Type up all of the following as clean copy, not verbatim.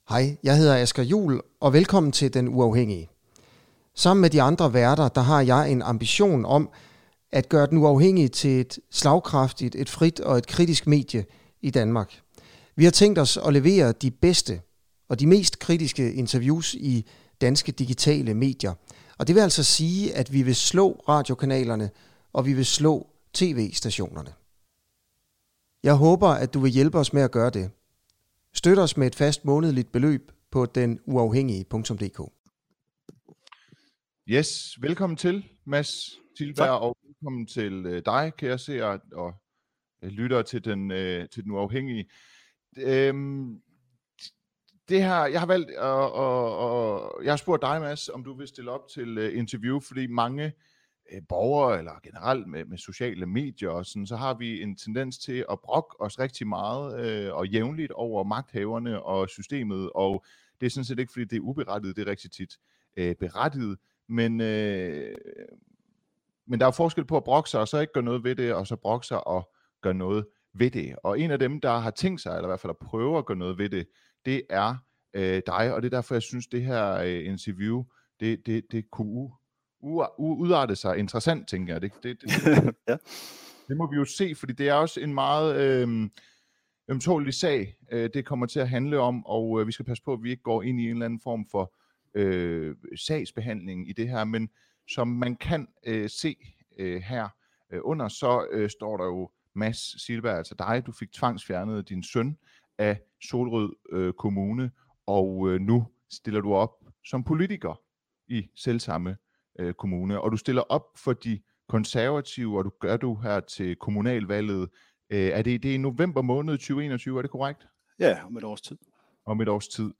Hej, jeg hedder Asger Juhl, og velkommen til Den Uafhængige. Sammen med de andre værter, der har jeg en ambition om at gøre Den Uafhængige til et slagkraftigt, et frit og et kritisk medie i Danmark. Vi har tænkt os at levere de bedste og de mest kritiske interviews i danske digitale medier. Og det vil altså sige, at vi vil slå radiokanalerne, og vi vil slå tv-stationerne. Jeg håber, at du vil hjælpe os med at gøre det. Støt os med et fast månedligt beløb på denuafhængige.dk. Yes, velkommen til, Mads Silberg, og velkommen til dig, kære seere og lyttere til den Uafhængige. Det her, jeg har valgt, og jeg har spurgt dig, Mads, om du vil stille op til interview, fordi mange borgere, eller generelt med sociale medier og sådan, så har vi en tendens til at brokke os rigtig meget og jævnligt over magthaverne og systemet, og det er sådan set ikke, fordi det er uberettiget, det er rigtig tit berettiget, men der er jo forskel på at brokke sig, og så ikke gøre noget ved det, og så brokke sig og gøre noget ved det. Og en af dem, der har tænkt sig, eller i hvert fald at prøve at gøre noget ved det er dig, og det er derfor, jeg synes, det her interview, det kunne udarte sig interessant, tænker jeg. Ja. Det må vi jo se, fordi det er også en meget ømtålig sag, det kommer til at handle om, og vi skal passe på, at vi ikke går ind i en eller anden form for sagsbehandling i det her, men som man kan se her under, så står der jo Mads Silberg, altså dig, du fik tvangsfjernet din søn af Solrød Kommune, og nu stiller du op som politiker i selvsamme kommune, og du stiller op for de konservative, og du gør du her til kommunalvalget. Er det i november måned 2021, er det korrekt? Ja, om et års tid. Om et års tid.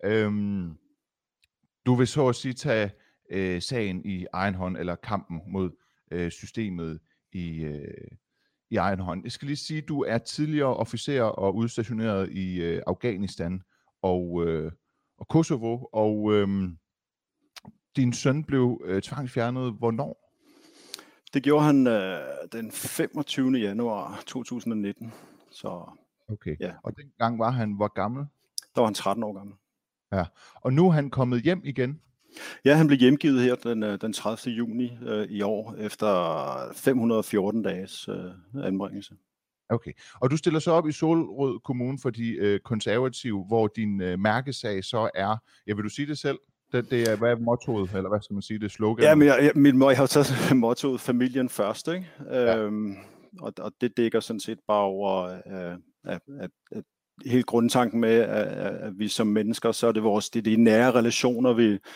Du vil så at sige tage sagen i egen hånd, eller kampen mod systemet i egen hånd. Jeg skal lige sige, at du er tidligere officer og udstationeret i Afghanistan og Kosovo, og din søn blev tvangsfjernet hvornår? Det gjorde han den 25. januar 2019. Så, okay, ja. Og dengang var han hvor gammel? Der var han 13 år gammel. Ja, og nu er han kommet hjem igen? Ja, han blev hjemgivet her den 30. juni i år, efter 514 dages anbringelse. Okay, og du stiller så op i Solrød Kommune for de konservative, hvor din mærkesag så er, vil du sige det selv? Det er, hvad er mottoet, eller hvad skal man sige, det slogan? Ja, men jeg har jo taget mottoet familien først, ikke? Ja. Og det dækker sådan set bare over, at hele grundtanken med, at vi som mennesker, så er det de nære relationer,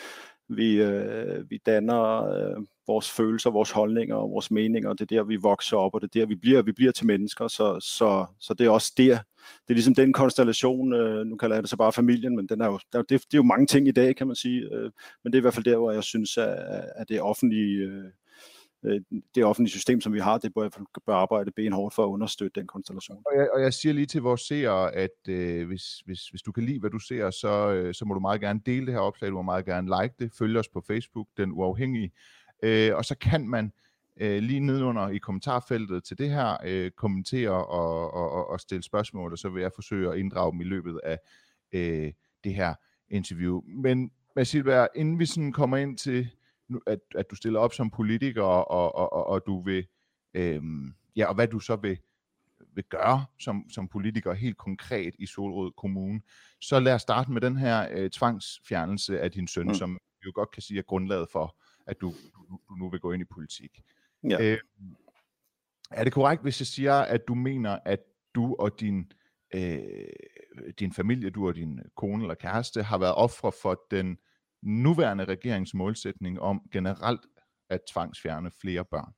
vi danner vores følelser, vores holdninger og vores meninger, og det er der, vi vokser op, og det er der, vi bliver til mennesker, så det er også der. Det er ligesom den konstellation, nu kalder jeg det så bare familien, men det er jo mange ting i dag, kan man sige, men det er i hvert fald der, hvor jeg synes, at det offentlige system, som vi har, det bør arbejde benhårdt for at understøtte den konstellation. Og jeg siger lige til vores seere, at hvis du kan lide, hvad du ser, så må du meget gerne dele det her opslag, du må meget gerne like det, følge os på Facebook, Den Uafhængige, og så kan man lige nedenunder i kommentarfeltet til det her kommentere og stille spørgsmål, og så vil jeg forsøge at inddrage dem i løbet af det her interview. Men Mads Silberg, inden vi sådan kommer ind til at du stiller op som politiker, og du vil, og hvad du så vil gøre som politiker helt konkret i Solrød Kommune, så lad os starte med den her tvangsfjernelse af din søn, som vi jo godt kan sige er grundlaget for, at du nu vil gå ind i politik. Ja. Er det korrekt, hvis jeg siger, at du mener, at du og din familie, du og din kone eller kæreste, har været ofre for den nuværende regerings målsætning om generelt at tvangsfjerne flere børn?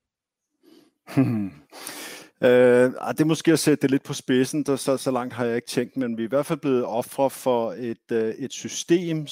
Det er måske at sætte det lidt på spidsen, så langt har jeg ikke tænkt, men vi er i hvert fald blevet ofre for et system,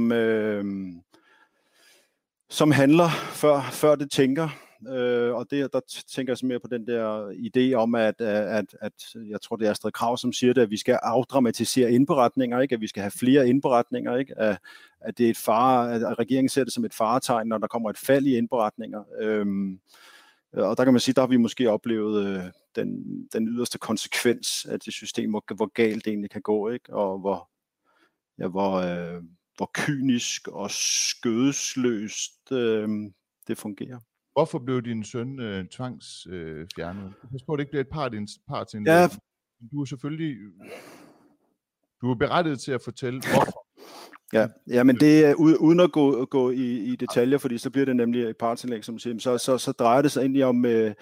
som handler før det tænker. Og der tænker jeg så mere på den der idé om, at jeg tror, det er Astrid Krag, som siger det, at vi skal afdramatisere indberetninger, ikke? At vi skal have flere indberetninger, ikke? At det er at regeringen ser det som et faretegn, når der kommer et fald i indberetninger. Og der kan man sige, der har vi måske oplevet den yderste konsekvens af det system, hvor galt det egentlig kan gå, ikke? Og hvor kynisk og skødesløst det fungerer. Hvorfor blev din søn tvangsfjernet? Pas på, det ikke bliver et partsindlæg. Ja. Du er selvfølgelig berettiget til at fortælle, hvorfor. Ja, men det er uden at gå i detaljer, fordi så bliver det nemlig et partsindlæg, som siger, så drejer det sig egentlig om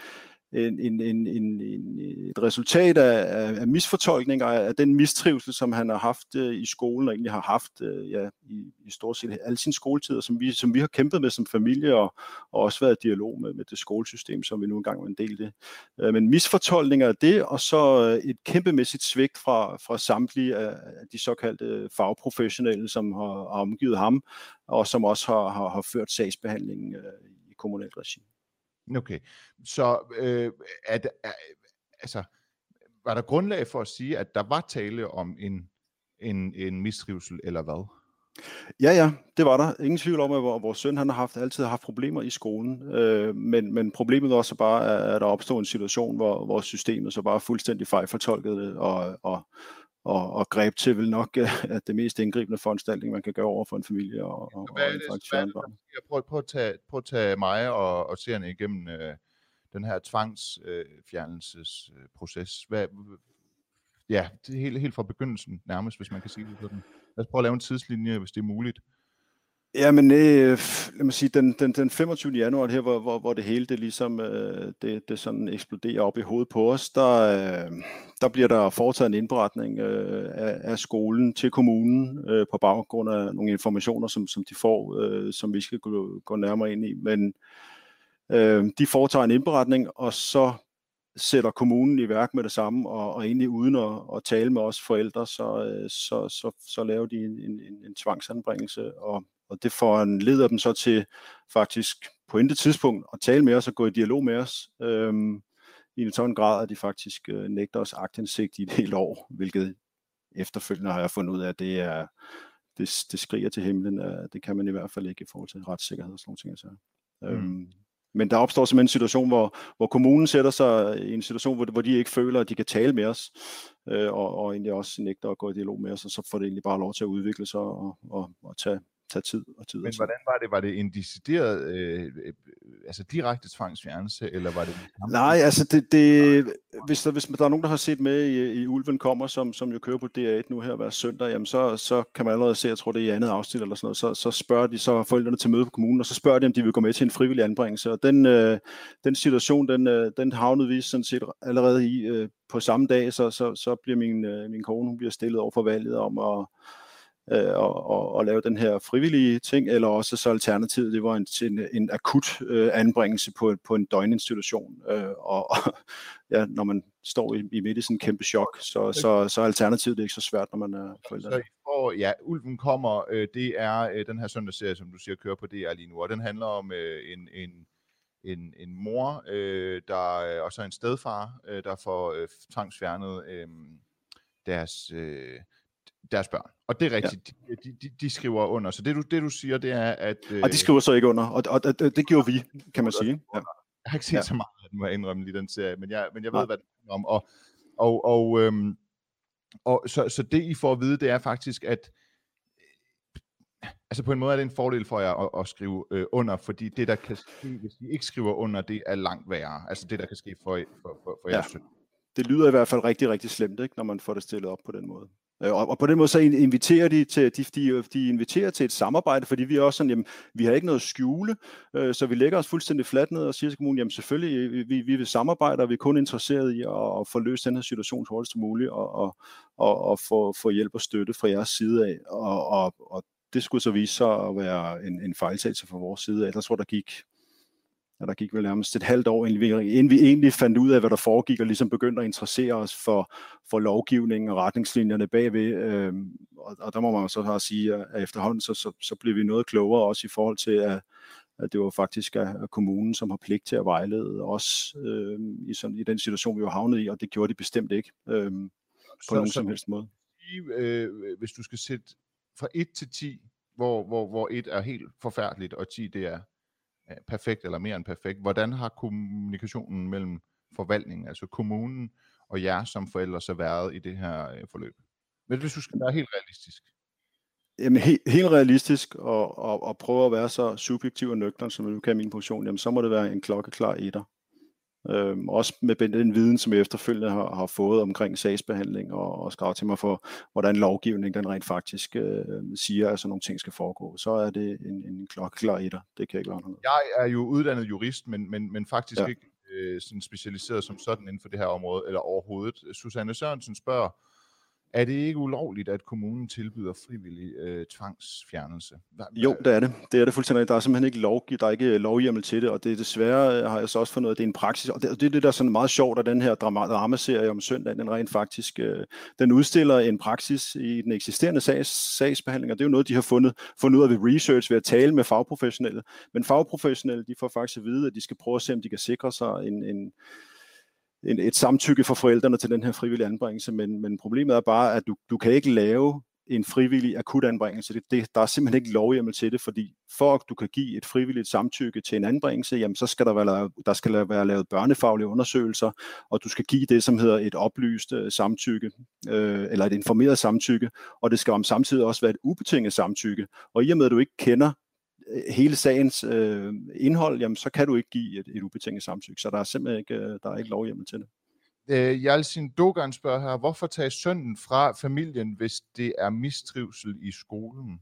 et resultat af misfortolkninger af den mistrivsel, som han har haft i skolen, og egentlig har haft i stort set alle sine skoletider, som vi har kæmpet med som familie, og også været i dialog med det skolesystem, som vi nu engang var en del af det. Men misfortolkninger af det, og så et kæmpemæssigt svigt fra samtlige af de såkaldte fagprofessionelle, som har omgivet ham, og som også har ført sagsbehandlingen i kommunalt regi. Okay, så var der grundlag for at sige, at der var tale om en mistrivsel, eller hvad? Ja, det var der. Ingen tvivl om, at vores søn han har altid haft problemer i skolen, men problemet var så bare, at der opstod en situation, hvor systemet så bare fuldstændig fejlfortolkede det, og greb til vel nok at det mest indgribende foranstaltning, man kan gøre over for en familie. Prøv at tage mig og seerne igennem den her tvangsfjernelsesproces. Det er helt fra begyndelsen nærmest, hvis man kan sige det sådan. Lad os prøve at lave en tidslinje, hvis det er muligt. Jamen, lad mig sige, den 25. januar her, hvor det hele det ligesom det sådan eksploderer op i hovedet på os, der bliver der foretaget en indberetning af skolen til kommunen på baggrund af nogle informationer, som de får, som vi skal gå nærmere ind i. Men de foretager en indberetning, og så sætter kommunen i værk med det samme, og egentlig uden at tale med os forældre, så laver de en tvangsanbringelse, og det foranleder dem så til faktisk på intet tidspunkt at tale med os og gå i dialog med os i en sådan grad, at de faktisk nægter os aktindsigt i et helt år, hvilket efterfølgende har jeg fundet ud af, at det skriger til himlen. Det kan man i hvert fald ikke i forhold til retssikkerhed og sådan nogle ting. Men der opstår simpelthen en situation, hvor kommunen sætter sig i en situation, hvor de ikke føler, at de kan tale med os, og egentlig også nægter at gå i dialog med os, og så får det egentlig bare lov til at udvikle sig og tage tid og tid. Men hvordan var det? Var det en decideret, direkte tvangsfjernelse, eller var det? Nej, altså hvis der er nogen, der har set med i Ulven kommer, som jo kører på DR1 nu her hver søndag, jamen så kan man allerede se, jeg tror det er i andet afsnit eller sådan noget, så spørger de så forældrene til møde på kommunen, og så spørger de, om de vil gå med til en frivillig anbringelse, og den situation, den havnede vi sådan set allerede i på samme dag, så bliver min kone, hun bliver stillet over for valget om at lave den her frivillige ting, eller også så alternativet, det var en akut anbringelse på en døgninstitution, og når man står i midt i sådan en kæmpe chok, så alternativet det er ikke så svært, når man er forældre. Ulven kommer, det er den her søndagsserie, som du siger, kører på DR lige nu, og den handler om en mor, der også er en stedfar, der får tvangsfjernet deres børn. Og det er rigtigt, de skriver under. Så det du siger, det er, at... Og de skriver så ikke under, og det gjorde vi, kan man sige. Ja. Jeg har ikke set så meget af den, må jeg indrømme lige den serie, men jeg ved, hvad det handler om. Så det, I får at vide, det er faktisk, at på en måde er det en fordel for jer at skrive under, fordi det, der kan ske, hvis I ikke skriver under, det er langt værre. Altså det, der kan ske for jeres søn. Det lyder i hvert fald rigtig, rigtig slemt, ikke, når man får det stillet op på den måde. Og på den måde så inviterer de inviterer til et samarbejde, fordi vi er også sådan, jamen, vi har ikke noget at skjule, så vi lægger os fuldstændig fladt ned og siger til kommunen, jamen selvfølgelig, vi vil samarbejde, og vi er kun interesseret i at få løst den her situation så hurtigt som muligt, og få hjælp og støtte fra jeres side af, og det skulle så vise sig at være en fejltagelse fra vores side af. Jeg tror, der gik vel nærmest et halvt år, inden vi egentlig fandt ud af, hvad der foregik, og ligesom begyndte at interessere os for lovgivningen og retningslinjerne bagved. Og der må man så have sige, at efterhånden så blev vi noget klogere også i forhold til, at det var faktisk af kommunen, som har pligt til at vejlede os i den situation, vi var havnet i, og det gjorde de bestemt ikke på nogen som helst måde. Hvis du skal sætte fra 1 til 10, hvor 1 er helt forfærdeligt, og 10 det er perfekt eller mere end perfekt. Hvordan har kommunikationen mellem forvaltningen, altså kommunen og jer som forældre, så været i det her forløb? Men hvis du skal være helt realistisk. Jamen, helt realistisk og prøve at være så subjektiv og nøgtern, som jeg nu kan i min position, jamen så må det være en klokkeklar etter. Også med den viden, som jeg efterfølgende har fået omkring sagsbehandling og skrevet til mig for, hvordan lovgivning den rent faktisk siger, at sådan nogle ting skal foregå. Så er det en klokkeklar etter. Det kan ikke være noget. Jeg er jo uddannet jurist, men faktisk ikke sådan specialiseret som sådan inden for det her område, eller overhovedet. Susanne Sørensen spørger, er det ikke ulovligt, at kommunen tilbyder frivillig tvangsfjernelse? Jo, det er det. Det er det fuldstændig. Der er simpelthen ikke der er ikke lovhjemmel til det, og det er desværre, har jeg så også fundet ud af, at det er en praksis, og det er det, der er sådan meget sjovt, at den her dramaserie om søndag, den rent faktisk, den udstiller en praksis i den eksisterende sagsbehandling, og det er jo noget, de har fundet ud af ved research, ved at tale med fagprofessionelle. Men fagprofessionelle, de får faktisk at vide, at de skal prøve at se, om de kan sikre sig et samtykke for forældrene til den her frivillige anbringelse, men problemet er bare, at du kan ikke lave en frivillig akut anbringelse. Der er simpelthen ikke lovhjemmel til det, fordi for at du kan give et frivilligt samtykke til en anbringelse, jamen så skal der skal være lavet børnefaglige undersøgelser, og du skal give det, som hedder et oplyst samtykke, eller et informeret samtykke, og det skal samtidig også være et ubetinget samtykke. Og i og med, at du ikke kender hele sagens indhold, jamen så kan du ikke give et ubetinget samtykke, så der er simpelthen ikke lovhjemmel til det. Hjalsin Dogan spørger her, hvorfor tage sønnen fra familien, hvis det er mistrivsel i skolen?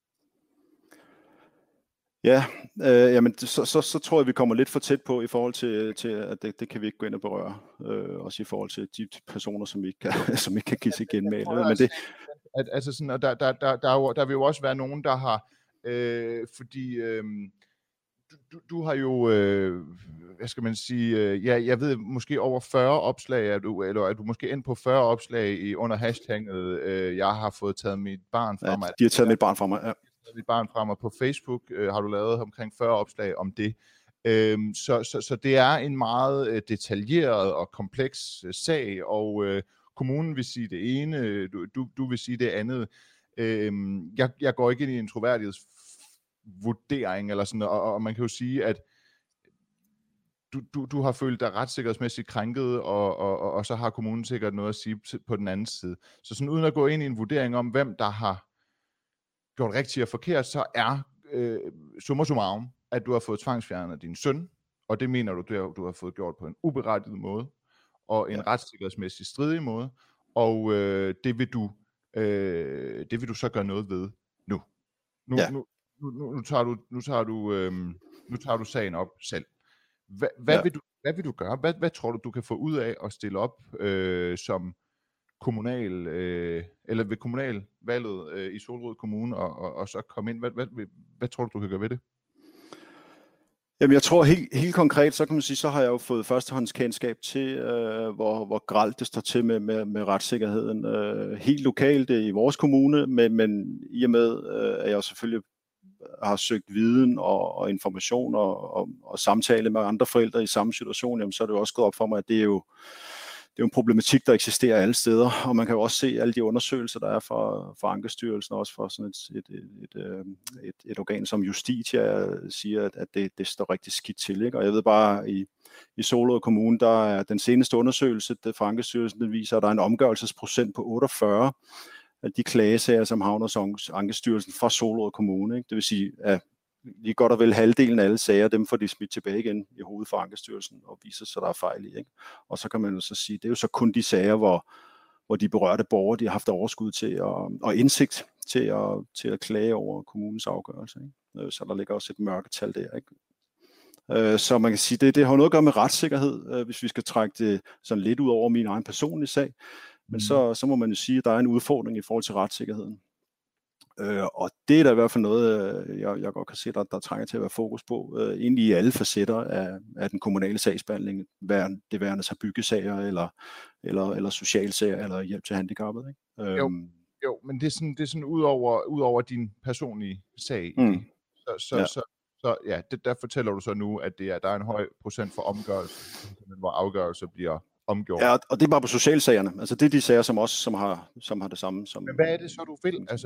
Ja, jamen så tror jeg, vi kommer lidt for tæt på i forhold til at det kan vi ikke gå ind og berøre, også i forhold til de personer, som ikke kan give sig genmæle. Men det altså sådan, og der vil jo også være nogen, der har fordi du har jo, hvad skal man sige, jeg ved måske over 40 opslag, eller er du måske ind på 40 opslag under hashtagget, jeg har fået taget mit barn fra mig. De har taget mit barn fra mig, ja. Mit barn fra mig på Facebook, har du lavet omkring 40 opslag om det. Så det er en meget detaljeret og kompleks sag, og kommunen vil sige det ene, du vil sige det andet. Jeg går ikke ind i en troværdighedsvurdering eller sådan, og man kan jo sige, at du har følt dig retssikkerhedsmæssigt krænket, og så har kommunen sikkert noget at sige på den anden side. Så sådan uden at gå ind i en vurdering om, hvem der har gjort rigtigt og forkert, så er summa summarum, at du har fået tvangsfjernet din søn, og det mener du har fået gjort på en uberettiget måde, og en retssikkerhedsmæssigt stridig måde, og det vil du så gøre noget ved nu. Nu tager du sagen op selv. Hvad vil du gøre? Hvad tror du kan få ud af at stille op som kommunal eller ved kommunalvalget i Solrød Kommune og så komme ind? Hvad tror du kan gøre ved det? Jamen jeg tror helt konkret, så kan man sige, så har jeg jo fået førstehåndskendskab til, hvor grelt det står til med retssikkerheden. Helt lokalt i vores kommune, men i og med, at jeg selvfølgelig har søgt viden og information og samtale med andre forældre i samme situation, jamen så er det jo også gået op for mig, at det er jo en problematik, der eksisterer alle steder, og man kan jo også se alle de undersøgelser, der er fra Ankestyrelsen, og også fra sådan et organ som Justitia, siger, at det står rigtig skidt til. Ikke? Og jeg ved bare, i Solrød Kommune, der er den seneste undersøgelse fra Ankestyrelsen, den viser, at der er en omgørelsesprocent på 48 af de klagesager, som havner hos Ankestyrelsen fra Solrød Kommune. Ikke? Det vil sige, at lige godt og vel halvdelen af alle sager, dem får de smidt tilbage igen i hovedet for Ankestyrelsen og viser sig, der er fejl i. Ikke? Og så kan man jo så sige, det er jo så kun de sager, hvor de berørte borgere, de har haft overskud til og indsigt til at klage over kommunens afgørelse. Ikke? Så der ligger også et mørketal der. Ikke? Så man kan sige, det har noget at gøre med retssikkerhed, hvis vi skal trække det sådan lidt ud over min egen personlige sag. Men så må man jo sige, at der er en udfordring i forhold til retssikkerheden. Og det er da i hvert fald noget, jeg godt kan se, der trænger til at være fokus på, egentlig i alle facetter af den kommunale sagsbehandling, det værende sig byggesager, eller socialsager, eller hjælp til handicappede. Ikke? Jo, men det er sådan ud over din personlige sag. Så der fortæller du så nu, at der er en høj procent for omgørelse, hvor afgørelser bliver omgjort. Ja, og det er bare på socialsagerne. Altså det er de sager, som har det samme. Men hvad er det så, du vil? Altså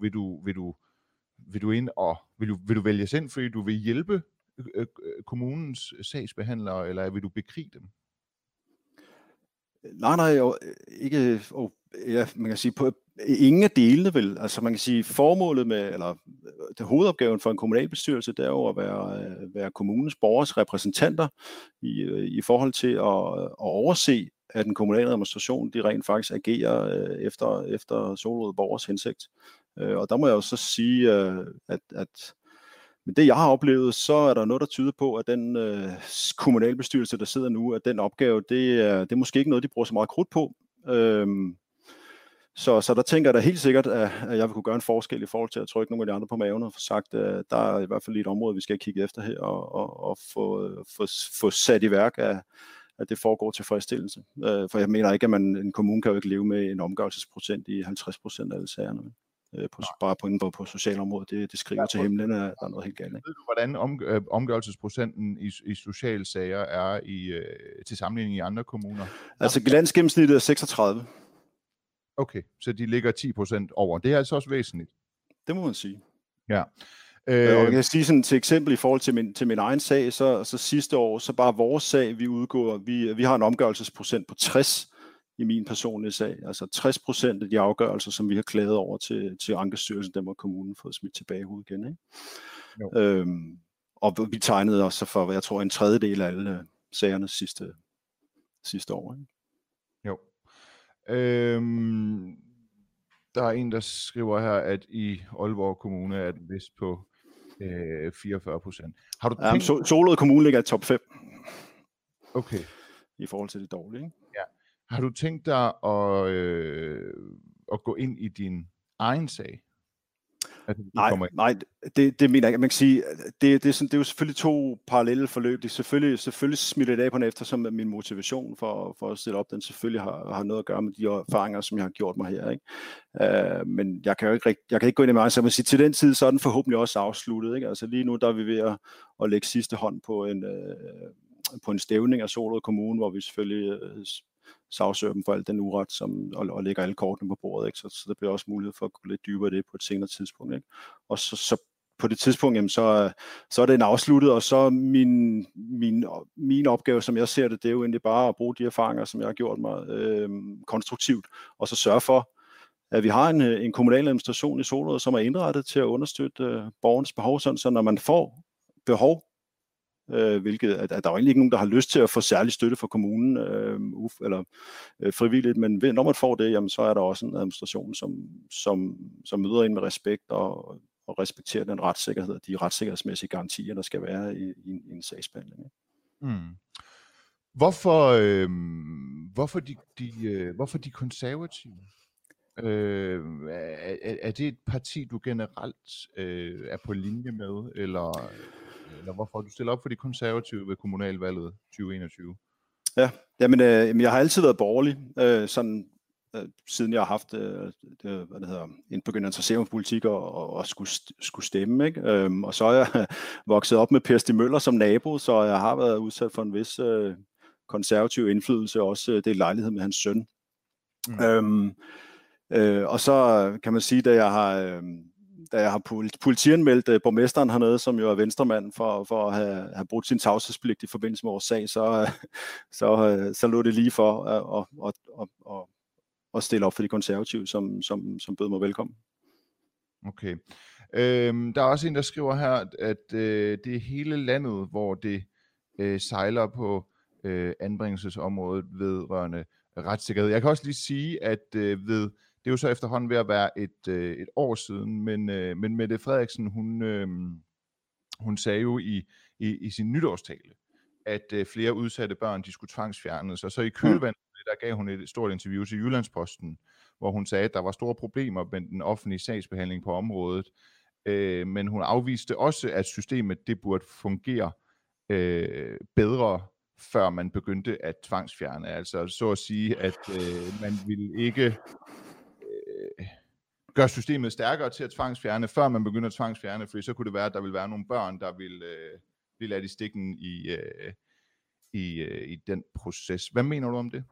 vil du ind og vil du vælges ind, fordi du vil hjælpe kommunens sagsbehandlere, eller vil du bekrige dem? Nej, ikke. Ja, man kan sige, ingen af delene vil. Altså man kan sige, formålet med, eller det hovedopgaven for en kommunalbestyrelse, det er jo at være kommunens borgers repræsentanter i forhold til at overse, at den kommunale administration, de rent faktisk agerer efter Solrød borgers hensigt. Og der må jeg jo så sige, at med det jeg har oplevet, så er der noget, der tyder på, at den kommunalbestyrelse, der sidder nu, at den opgave, det er måske ikke noget, de bruger så meget krudt på. Så der tænker jeg da helt sikkert, at jeg vil kunne gøre en forskel i forhold til at trykke nogle af de andre på maven og få sagt, at der er i hvert fald et område, vi skal kigge efter her og få sat i værk, at det foregår tilfredsstillelse. For jeg mener ikke, at en kommune kan jo ikke leve med en omgørelsesprocent i 50% af alle sagerne. Bare på socialområdet, det skriver til himlen, at der er noget helt galt. Ikke? Ved du, hvordan omgørelsesprocenten i sociale sager er til sammenligning i andre kommuner? Altså landsgennemsnittet er 36. Okay, så de ligger 10% over. Det er altså også væsentligt. Det må man sige. Ja. Og jeg kan sige sådan til eksempel i forhold til min egen sag, så sidste år, så bare vores sag, vi har en omgørelsesprocent på 60 i min personlige sag. Altså 60% af de afgørelser, som vi har klaget over til Ankestyrelsen, dem har kommunen fået smidt tilbage i hovedet igen. Ikke? Og vi tegnede også for, jeg tror, en tredjedel af alle sagerne sidste år. Ikke? Jo. Der er en, der skriver her, at i Aalborg Kommune er den vist på 44%. Har du tænkt... Solrød Kommune ligger i top 5. Okay. I forhold til det dårlige. Ikke? Ja. Har du tænkt dig at gå ind i din egen sag? Altså, nej, det mener jeg ikke. Man kan sige, det er jo selvfølgelig to parallelle forløb. Det er selvfølgelig smittet af på den, eftersom min motivation for at stille op, den selvfølgelig har noget at gøre med de erfaringer, som jeg har gjort mig her. Ikke? Men jeg kan ikke gå ind i mig, så man siger, til den tid, så er den forhåbentlig også afsluttet. Ikke? Altså lige nu, der er vi ved at lægge sidste hånd på en stævning af Solrød Kommune, hvor vi selvfølgelig sagsøger dem for alt den uret, og lægger alle kortene på bordet. Ikke? Så der bliver også mulighed for at gå lidt dybere i det på et senere tidspunkt. Ikke? Og så på det tidspunkt, jamen, så er den afsluttet, og så min opgave, som jeg ser det, det er jo egentlig bare at bruge de erfaringer, som jeg har gjort mig konstruktivt, og så sørge for, at vi har en kommunal administration i Solrød, som er indrettet til at understøtte borgernes behov, sådan så når man får behov, hvilket at der er egentlig ikke nogen, der har lyst til at få særlig støtte fra kommunen eller frivilligt, men når man får det, jamen, så er der også en administration, som møder ind med respekt og respekterer den retssikkerhed, de retssikkerhedsmæssige garantier, der skal være i en sagsbehandling. Hvorfor de konservative? Er det et parti, du generelt er på linje med, eller hvorfor du stiller op for de konservative ved kommunalvalget 2021? Ja, jamen jeg har altid været borgerlig, siden jeg har haft begyndt at interessere mig for politik og skulle stemme. Ikke? Og så er jeg vokset op med Per Stig Møller som nabo, så jeg har været udsat for en vis konservativ indflydelse, også det lejlighed med hans søn. Og så kan man sige, da jeg har politianmeldt borgmesteren hernede, som jo er venstremand, for at have brugt sin tavshedspligt i forbindelse med vores sag, så lå det lige for at stille op for de konservative, som bød mig velkommen. Okay. Der er også en, der skriver her, at det er hele landet, hvor det sejler på anbringelsesområdet vedrørende retssikkerhed. Jeg kan også lige sige, at det er jo så efterhånden ved at være et år siden, men Mette Frederiksen, hun sagde jo i sin nytårstale, at flere udsatte børn, de skulle tvangsfjernes, og så i kølvandet, der gav hun et stort interview til Jyllandsposten, hvor hun sagde, at der var store problemer med den offentlige sagsbehandling på området, men hun afviste også, at systemet det burde fungere bedre, før man begyndte at tvangsfjerne. Altså så at sige, at man ville ikke gøre systemet stærkere til at tvangsfjerne, før man begynder at tvangsfjerne, for så kunne det være, at der ville være nogle børn, der ville blive ladt i stikken i den proces. Hvad mener du om det?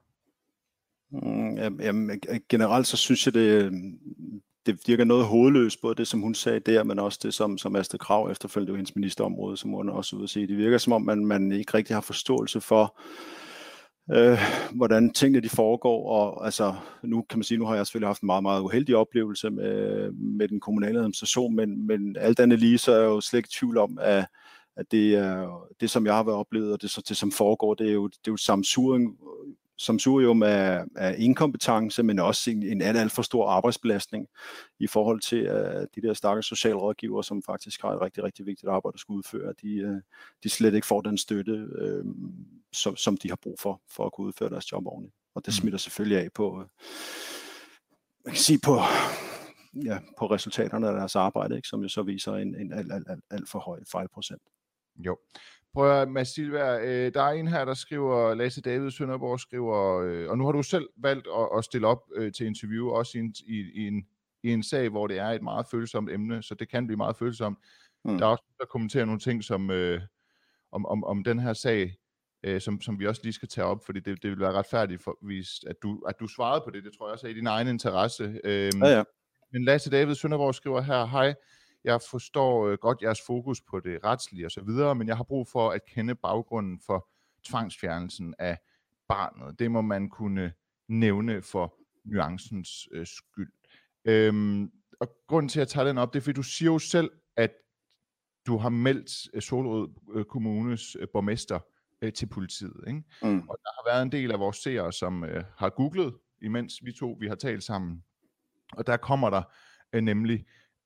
Jamen, generelt så synes jeg, det virker noget hovedløst, både det, som hun sagde der, men også det, som Astrid Krag efterfølgende, hendes ministerområde, som hun også ud at sige. Det virker som om, man ikke rigtig har forståelse for, hvordan tingene de foregår, og altså nu kan man sige, nu har jeg selvfølgelig haft en meget, meget uheldig oplevelse med den kommunale administration, men alt andet lige, så er jeg jo slet ikke i tvivl om, at det som jeg har været oplevet, og det som foregår, det er jo et samsurium af inkompetence, men også en alt for stor arbejdsbelastning i forhold til de der stakkels socialrådgivere, som faktisk har et rigtig, rigtig vigtigt arbejde at skulle udføre. De slet ikke får den støtte, som de har brug for at kunne udføre deres job ordentligt. Og det smitter selvfølgelig af på, man kan sige på resultaterne af deres arbejde, ikke? Som jo så viser en alt for høj fejlprocent. Jo. Prøv at, Mads Silberg, der er en her, der skriver, Lasse David Sønderborg skriver, og nu har du selv valgt at stille op til interview, også i en sag, hvor det er et meget følsomt emne, så det kan blive meget følsomt. Der er også der kommenterer nogle ting som, om den her sag, som vi også lige skal tage op, fordi det vil være retfærdigt, at du svarede på det. Det tror jeg også er i din egen interesse. Ja. Men Lasse David Sønderborg skriver her, hej, jeg forstår godt jeres fokus på det retslige og så videre, men jeg har brug for at kende baggrunden for tvangsfjernelsen af barnet. Det må man kunne nævne for nuancens skyld. Og grunden til at tage den op, det er fordi du siger jo selv, at du har meldt Solrød Kommunes borgmester til politiet, ikke? Og der har været en del af vores seere, som har googlet, imens vi har talt sammen. Og der kommer der nemlig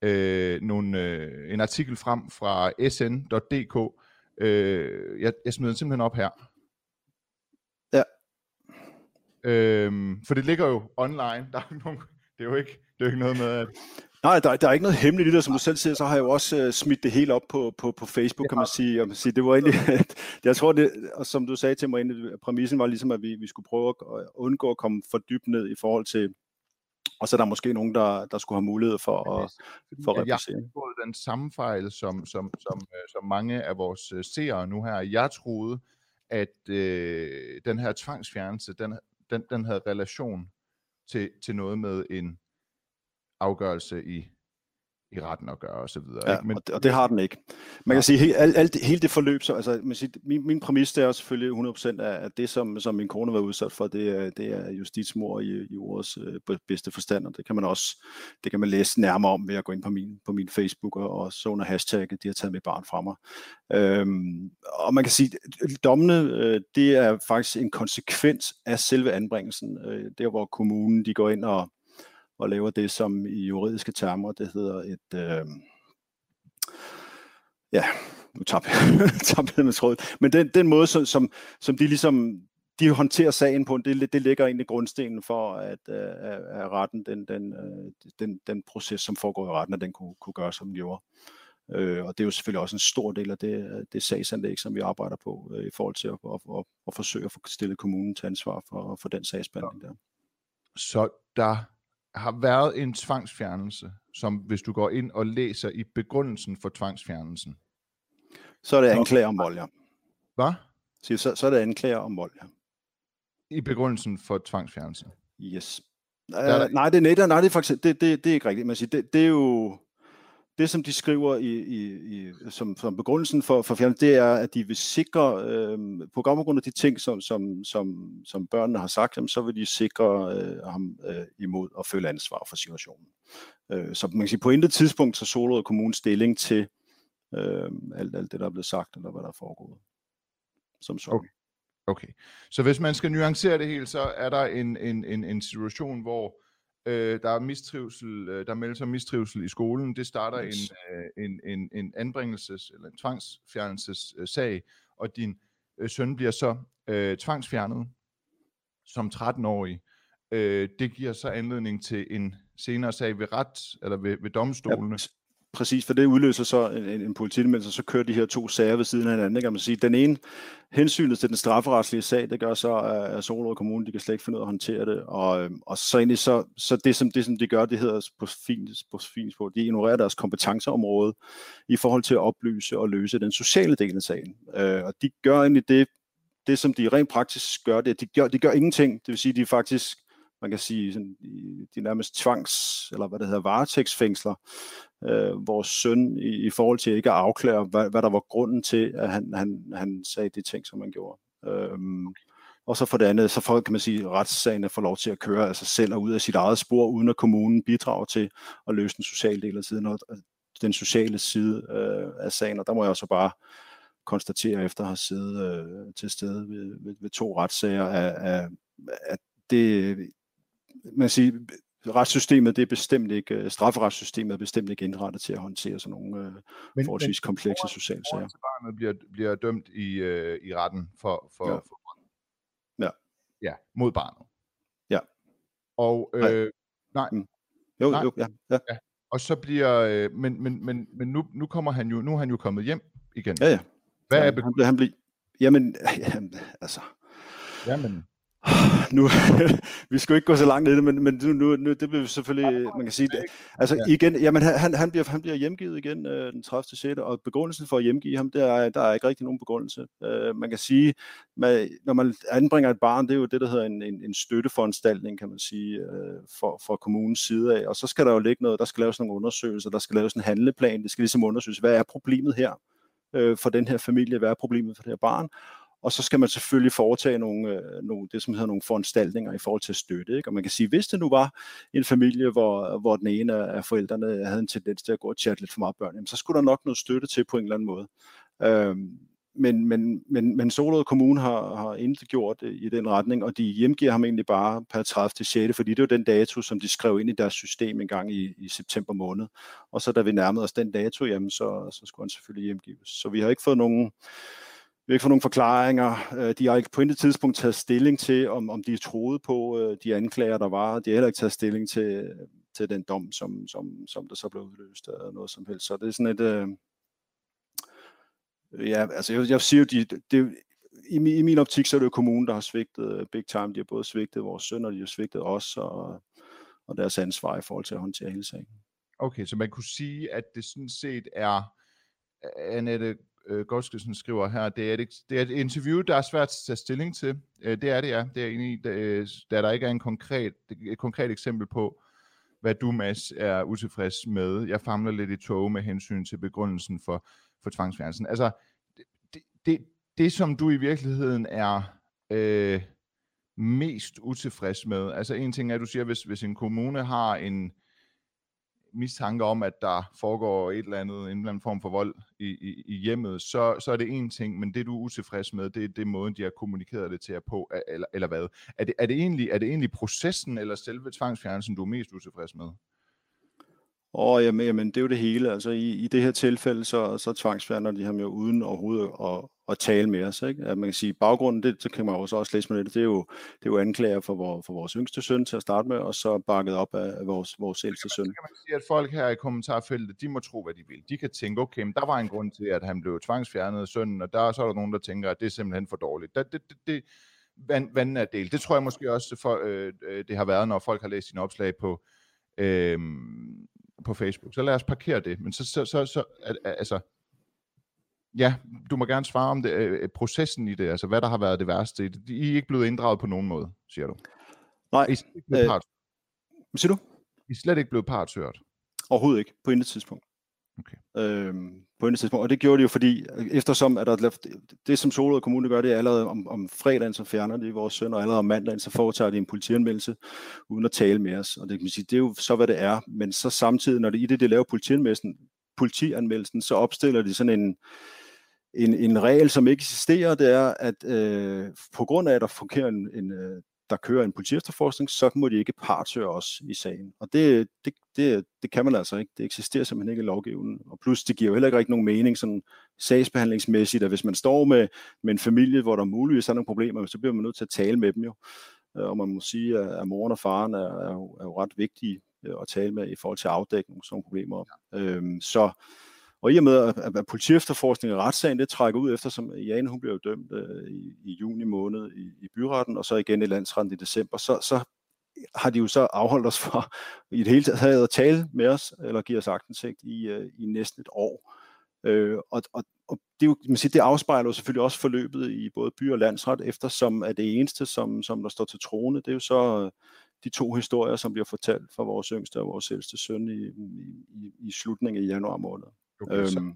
en artikel frem fra sn.dk. Jeg smider den simpelthen op her. Ja. For det ligger jo online. Det er jo ikke noget med, at... Nej, der er ikke noget hemmeligt i det, som du selv siger, så har jeg jo også smidt det hele op på Facebook, kan man sige. Det var egentlig, jeg tror det, og som du sagde til mig, præmissen var ligesom, at vi skulle prøve at undgå at komme for dybt ned i forhold til, og så er der måske nogen, der skulle have mulighed for at replicere. Jeg har fået den samme fejl, som mange af vores seere nu her. Jeg troede, at den her tvangsfjernelse, den havde relation til noget med en afgørelse i retten at gøre og så videre. Ja, ikke? Og det har den ikke. Man kan sige, hele det forløb, så, altså, min præmis er selvfølgelig 100% af det, som min kone var udsat for, det er justitsmord i ordets bedste forstand, og det kan man læse nærmere om ved at gå ind på min Facebook, og så under hashtagget, de har taget mit barn fra mig. Og man kan sige, dommene, det er faktisk en konsekvens af selve anbringelsen, der hvor kommunen, de går ind og laver det, som i juridiske termer, det hedder et... nu tabte jeg med trådet. Men den måde, som de ligesom... De håndterer sagen på, det ligger egentlig grundstenen for, at retten, den proces, som foregår i retten, at den kunne gøre, som den gjorde. Og det er jo selvfølgelig også en stor del af det sagsanlæg, som vi arbejder på, i forhold til at forsøge at få stillet kommunen til ansvar for den sagsbehandling der. Så der har været en tvangsfjernelse, som hvis du går ind og læser i begrundelsen for tvangsfjernelsen. Så er det anklager om vold, ja. Hvad? Så er det anklager om vold, ja. I begrundelsen for tvangsfjernelsen? Yes. Nej, det er faktisk, det er ikke rigtigt. Man siger, det er jo det, som de skriver som begrundelsen for fjernelsen, det er, at de vil sikre, på grund af de ting, som børnene har sagt, så vil de sikre ham imod at føle ansvar for situationen. Så man kan sige, på intet tidspunkt så Solrød Kommunes stilling til alt det, der er blevet sagt, eller hvad der er foregået. Som sådan. Okay. Så hvis man skal nuancere det hele, så er der en situation, hvor der er mistrivsel, der melder sig mistrivsel i skolen. Det starter en anbringelses- eller en tvangsfjernelsessag, og din søn bliver så tvangsfjernet som 13-årig. Det giver så anledning til en senere sag ved ret, eller ved domstolene. Ja, præcis, for det udløser så en politianmeldelse, så kører de her to sager ved siden af hinanden. Kan man sige. Den ene, hensynet til den strafferetslige sag, det gør så, at Solrød Kommune, de kan slet ikke finde ud af at håndtere det, og så egentlig så det som de gør, det hedder på fint på, de ignorerer deres kompetenceområde i forhold til at oplyse og løse den sociale del af sagen. Og de gør egentlig det som de rent praktisk gør, det de gør ingenting, det vil sige, de faktisk, man kan sige, sådan, de nærmest eller hvad det hedder, varetægtsfængsler vores søn i forhold til ikke at afklare, hvad der var grunden til, at han sagde de ting, som han gjorde. Og så for det andet, så får, kan man sige, retssagene får lov til at køre af sig selv og ud af sit eget spor, uden at kommunen bidrager til at løse den sociale del af siden, og den sociale side af sagen. Og der må jeg også bare konstatere, efter at have siddet til stede ved 2 retssager, at det, man siger, retssystemet, det er bestemt ikke, strafferetssystemet er bestemt ikke indrettet til at håndtere sådan nogle forholdsvis komplekse sociale sager. Barnet bliver dømt i retten for ja, mod barnet. Ja. Og nej. Jo, ja. Og så bliver men nu kommer han jo, nu er han jo kommet hjem igen. Ja. Hvad er han bliver jamen altså. Jamen Nu, vi skal jo ikke gå så langt i det, men nu det bliver selvfølgelig, man kan sige, altså igen, jamen han bliver hjemgivet igen den 30.6. og begrundelsen for at hjemgive ham, der er ikke rigtig nogen begrundelse. Man kan sige, når man anbringer et barn, det er jo det, der hedder en støtteforanstaltning, kan man sige, for kommunens side af, og så skal der jo ligge noget, der skal laves nogle undersøgelser, der skal laves en handleplan, det skal ligesom undersøges, hvad er problemet her for den her familie, hvad er problemet for det her barn. Og så skal man selvfølgelig foretage nogle det, som hedder nogle foranstaltninger i forhold til støtte. Ikke? Og man kan sige, hvis det nu var en familie, hvor den ene af forældrene havde en tendens til at gå og chatte lidt for meget børn, jamen, så skulle der nok noget støtte til på en eller anden måde. Men Solrød Kommune har intet gjort i den retning, og de hjemgiver ham egentlig bare per 30.6., fordi det er jo den dato, som de skrev ind i deres system en gang i september måned. Og så da vi nærmede os den dato, jamen, så skulle han selvfølgelig hjemgives. Så vi har ikke fået nogen forklaringer. De har ikke på intet tidspunkt taget stilling til, om de troede på de anklager, der var. De har heller ikke taget stilling til den dom, som der så blev udløst af noget som helst. Så det er sådan et... jeg siger jo, i min optik, så er det jo kommunen, der har svigtet big time. De har både svigtet vores søn, og de har svigtet os og deres ansvar i forhold til at håndtere hele sagen. Okay, så man kunne sige, at det sådan set er... Annette Godskesen skriver her, det er et interview, der er svært at tage stilling til. Det er det, ja. Det er egentlig, da der ikke er et konkret eksempel på, hvad du, Mads, er utilfreds med. Jeg famler lidt i tog med hensyn til begrundelsen for tvangsfjernelsen. Altså, det som du i virkeligheden er mest utilfreds med, altså en ting er, at du siger, hvis en kommune har en mistanke om, at der foregår en eller anden form for vold i hjemmet, så er det en ting, men det du er utilfreds med, det er det måde, de har kommunikeret det til jer på, eller hvad? Er det egentlig processen eller selve tvangsfjernelsen, du er mest utilfreds med? Jamen, det er jo det hele. Altså i det her tilfælde, så tvangsfjerner de ham jo uden overhovedet at tale med os. Ikke? At man kan sige, baggrunden, det kan man også læse med det er jo anklager for vores yngste søn til at starte med, og så bakket op af vores ældste søn. Så kan man sige, at folk her i kommentarfeltet, de må tro, hvad de vil. De kan tænke, okay, men der var en grund til, at han blev tvangsfjernet af sønnen, og så er der nogen, der tænker, at det er simpelthen for dårligt. Vandene er delt. Det tror jeg måske også, det har været, når folk har læst sine opslag på Facebook. Så lad os parkere det. Men altså, ja, du må gerne svare om det, processen i det, altså hvad der har været det værste. I er ikke blevet inddraget på nogen måde, siger du? Nej. Hvad siger du? I er slet ikke blevet partshørt? Overhovedet ikke, på intet tidspunkt. Okay. På intet tidspunkt. Og det gjorde de jo, fordi eftersom at det som Solrød Kommune gør, det er allerede om fredagen, så fjerner de vores søn, og allerede om mandagen, så foretager de en politianmeldelse, uden at tale med os. Og det kan man sige, det er jo så, hvad det er. Men så samtidig, når de laver politianmeldelsen, så opstiller de sådan en regel, som ikke eksisterer. Det er, at på grund af, at der fungerer der kører en politiefterforskning, så må de ikke partshøre os i sagen. Og det kan man altså ikke. Det eksisterer simpelthen ikke i lovgivningen. Og plus, det giver jo heller ikke rigtig nogen mening sådan sagsbehandlingsmæssigt, at hvis man står med en familie, hvor der muligvis er nogle problemer, så bliver man nødt til at tale med dem jo. Og man må sige, at moren og faren er jo ret vigtige at tale med i forhold til at afdække nogle sådan problemer. Og i og med, at politiefterforskning og retssagen, det trækker ud efter, som Jane, hun blev dømt i juni måned i byretten, og så igen i landsretten i december, så har de jo så afholdt os for i det hele taget at tale med os, eller give os aktindsigt i næsten et år. Og det, jo, man siger, det afspejler jo selvfølgelig også forløbet i både by- og landsret, eftersom at det eneste, som der står til troende, det er jo så de 2 historier, som bliver fortalt fra vores yngste og vores ældste søn i slutningen af januar måned. Okay,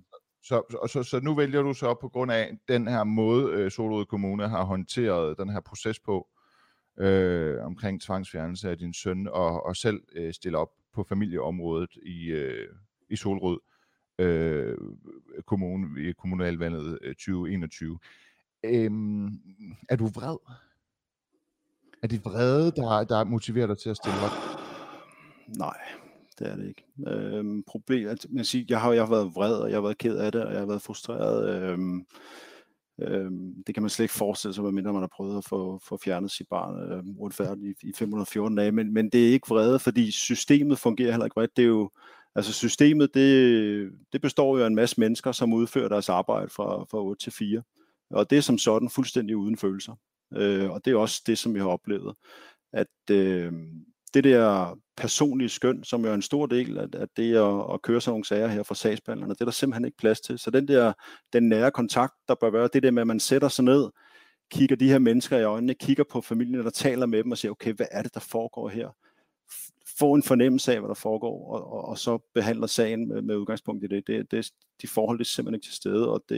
Så nu vælger du så på grund af den her måde, Solrød Kommune har håndteret den her proces på, omkring tvangsfjernelse af din søn, og selv stille op på familieområdet i Solrød Kommune i kommunalvalget 2021. Er du vred? Er det vrede, der motiverer dig til at stille op? Nej, det er det ikke. Jeg har været vred, og jeg har været ked af det, og jeg har været frustreret. Det kan man slet ikke forestille sig, medmindre man har prøvet at få fjernet sit barn uretfærdigt i 514 dage. Men det er ikke vrede, fordi systemet fungerer heller ikke vredt. Det er jo, altså systemet, det består jo af en masse mennesker, som udfører deres arbejde fra 8 til 4. Og det er som sådan fuldstændig uden følelser. Og det er også det, som jeg har oplevet. At det der personlige skøn, som jo er en stor del af det at køre sådan nogle sager her fra sagsbehandlerne, det er der simpelthen ikke plads til. Så den nære kontakt, der bør være, det der med, at man sætter sig ned, kigger de her mennesker i øjnene, kigger på familien, der taler med dem og siger, okay, hvad er det, der foregår her? Få en fornemmelse af, hvad der foregår, og så behandler sagen med udgangspunkt i det. De forhold, det er simpelthen ikke til stede, og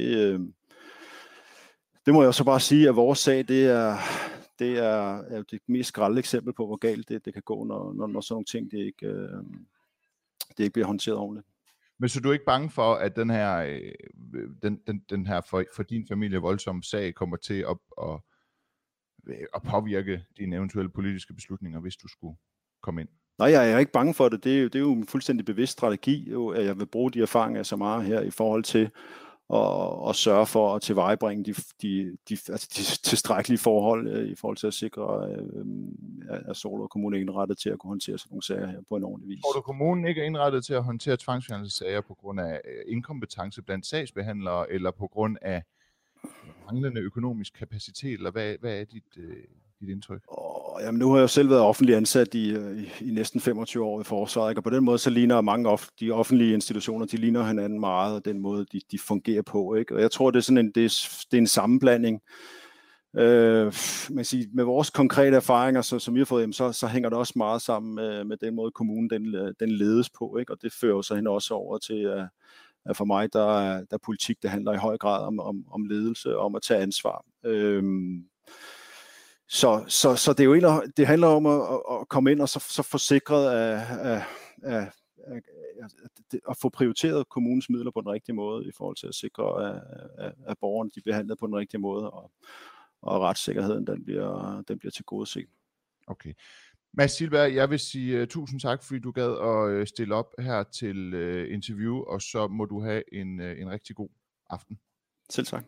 det må jeg så bare sige, at vores sag, det er det mest grelle eksempel på, hvor galt det kan gå, når sådan nogle ting, det ikke bliver håndteret ordentligt. Men så du er ikke bange for, at den her for din familie voldsomme sag kommer til at påvirke dine eventuelle politiske beslutninger, hvis du skulle komme ind? Nej, jeg er ikke bange for det. Det er jo en fuldstændig bevidst strategi, at jeg vil bruge de erfaringer, som er her i forhold til og sørge for at tilvejebringe de tilstrækkelige forhold i forhold til at sikre, at Solrød Kommune er indrettet til at kunne håndtere sådan nogle sager her på en ordentlig vis. Tror du, kommunen ikke er indrettet til at håndtere tvangsfjernelsessager på grund af inkompetence blandt sagsbehandlere, eller på grund af manglende økonomisk kapacitet, eller hvad er dit indtryk? Jamen, nu har jeg jo selv været offentlig ansat i næsten 25 år i forsvaret, og på den måde så ligner mange de offentlige institutioner, de ligner hinanden meget, og den måde de fungerer på, ikke? Og jeg tror, det er sådan det er en sammenblanding. Med vores konkrete erfaringer, som vi har fået, så hænger det også meget sammen med den måde kommunen den ledes på, ikke? Og det fører jo så hen også over til at for mig der er politik, der handler i høj grad om ledelse, om at tage ansvar. Så det er jo egentlig, det handler om at komme ind og så få sikret at få prioriteret kommunens midler på den rigtige måde i forhold til at sikre, at borgerne de bliver behandlet på den rigtige måde, og retssikkerheden den bliver tilgodeset. Okay. Mads Silberg, jeg vil sige tusind tak, fordi du gad at stille op her til interview, og så må du have en rigtig god aften. Selv tak.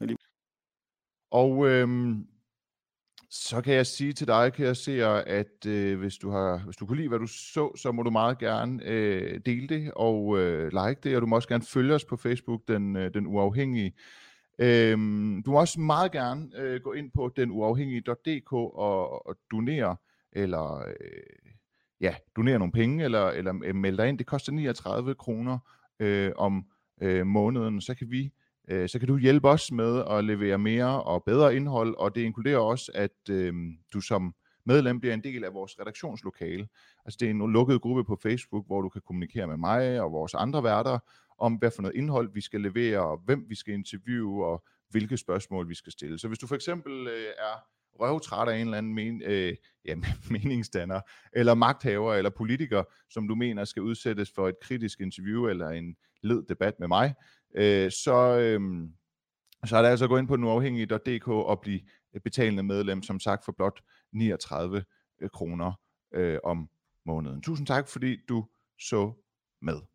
Og så kan jeg sige til dig, kære seere, at hvis du kunne lide, hvad du så må du meget gerne dele det og like det, og du må også gerne følge os på Facebook, den uafhængige. Du må også meget gerne gå ind på denuafhængige.dk og donere, eller donere nogle penge, eller melde dig ind. Det koster 39 kroner om måneden, så kan du hjælpe os med at levere mere og bedre indhold, og det inkluderer også, at du som medlem bliver en del af vores redaktionslokale. Altså det er en lukket gruppe på Facebook, hvor du kan kommunikere med mig og vores andre værter om, hvad for noget indhold vi skal levere, og hvem vi skal interviewe, og hvilke spørgsmål vi skal stille. Så hvis du for eksempel er røvtræt af en eller anden meningsdanner, eller magthaver, eller politiker, som du mener skal udsættes for et kritisk interview, eller en led debat med mig, så er det altså at gå ind på denuafhængige.dk og blive betalende medlem, som sagt for blot 39 kroner om måneden. Tusind tak, fordi du så med.